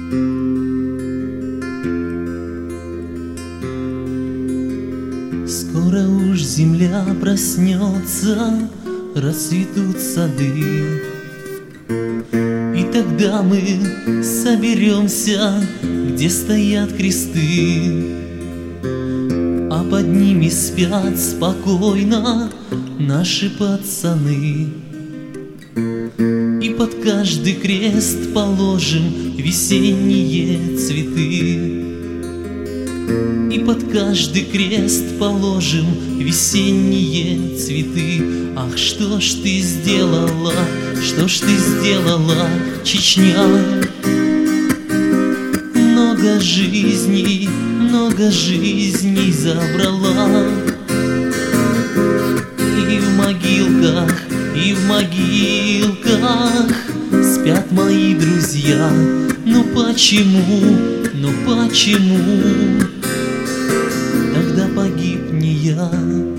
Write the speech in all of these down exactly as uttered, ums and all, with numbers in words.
Скоро уж земля проснется, расцветут сады, и тогда мы соберемся, где стоят кресты, а под ними спят спокойно наши пацаны. И под каждый крест положим весенние цветы, и под каждый крест положим весенние цветы. Ах, что ж ты сделала, что ж ты сделала, Чечня? Много жизней, много жизней забрала. И в могилках, и в могилках спят мои друзья. Ну почему, ну почему тогда погиб не я?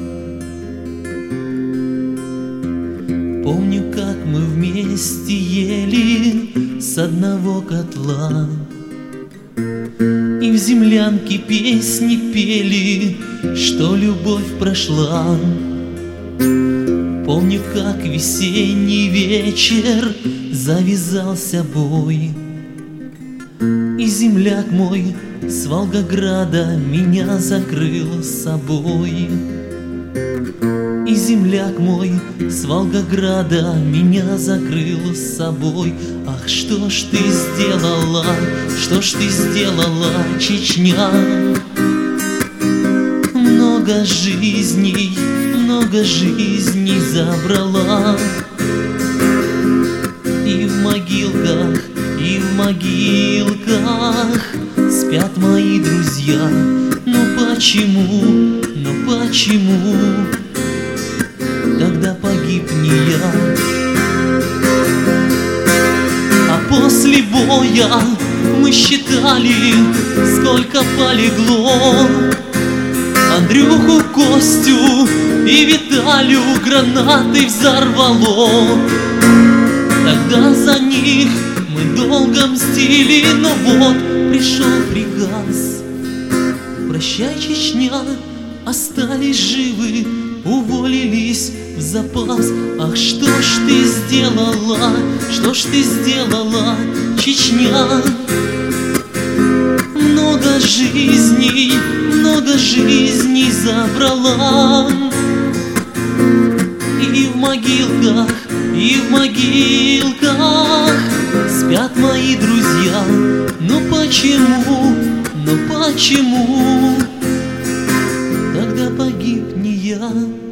Помню, как мы вместе ели с одного котла, и в землянке песни пели, что любовь прошла. Помню, как весенний вечер завязался бой, и земляк мой с Волгограда меня закрыл с собой. И земляк мой с Волгограда меня закрыл с собой. Ах, что ж ты сделала, что ж ты сделала, Чечня? Много жизней, много жизней забрала. И в могилках, и в могилках спят мои друзья. Ну почему, ну почему тогда погиб не я? А после боя мы считали, сколько полегло. Андрюху, Костю и Виталю гранатой взорвало. Тогда за них мы долго мстили, но вот пришел приказ. Прощай, Чечня, остались живы, уволились в запас. Ах, что ж ты сделала, что ж ты сделала, Чечня? Много жизней, много жизней забрала. И в могилках, и в могилках спят мои друзья. Ну почему, ну почему тогда погиб не я?